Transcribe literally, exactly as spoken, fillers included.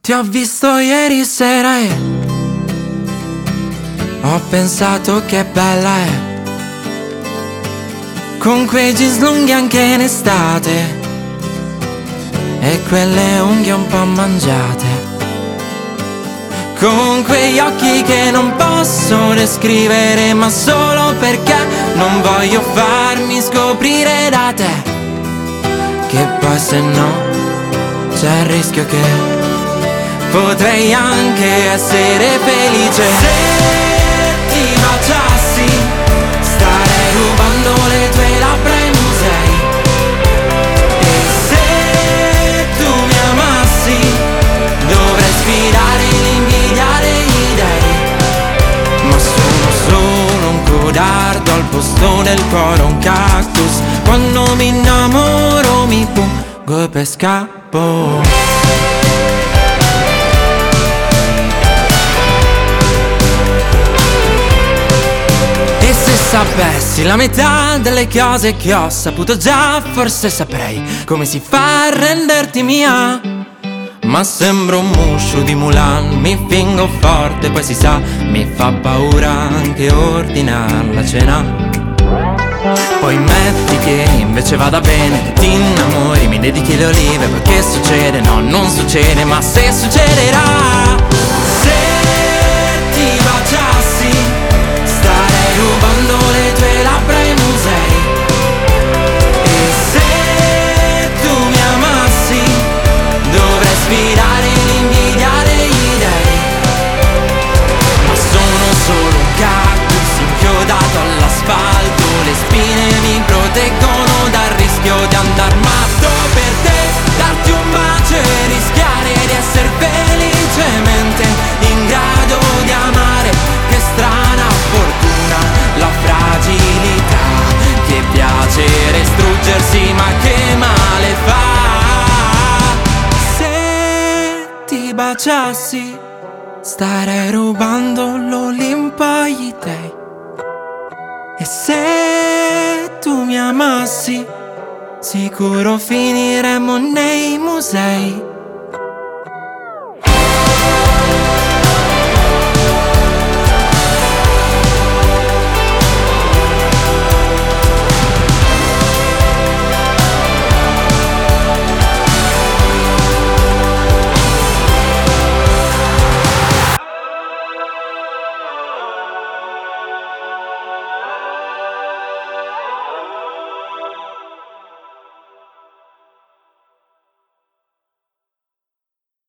Ti ho visto ieri sera e ho pensato che bella è, con quei jeans lunghi anche in estate e quelle unghie un po' mangiate, con quegli occhi che non posso descrivere, ma solo perché non voglio farmi scoprire da te, che poi se no c'è il rischio che potrei anche essere felice. Se ti baciassi, starei rubando le tue labbra ai musei. E se tu mi amassi, dovrei sfidare l'invidiare gli dei. Ma sono solo un codardo al posto del cuore, un cactus. Quando mi innamoro mi pungo e poi scappo. Sapessi la metà delle cose che ho saputo già, forse saprei come si fa a renderti mia. Ma sembro un muscio di Mulan, mi fingo forte, poi si sa, mi fa paura anche ordinare la cena. Poi metti che invece vada bene, che ti innamori, mi dedichi le olive, poi che succede? No, non succede, ma se succederà. Se ti baciassi, starei rubando le tue labbra ai musei. E se tu mi amassi, dovrei sfidare l'invidiare gli dei. Ma sono solo un cactus inchiodato all'asfalto, le spine mi proteggono dal rischio di andar matto per te, darti un bacio e rischiare di essere felicemente in grado di amare. Che strana fortuna, la fragilità, che piacere struggersi, ma che male fa. Se ti baciassi, starei rubando l'Olimpo agli dei. E se tu mi amassi, sicuro finiremo nei musei.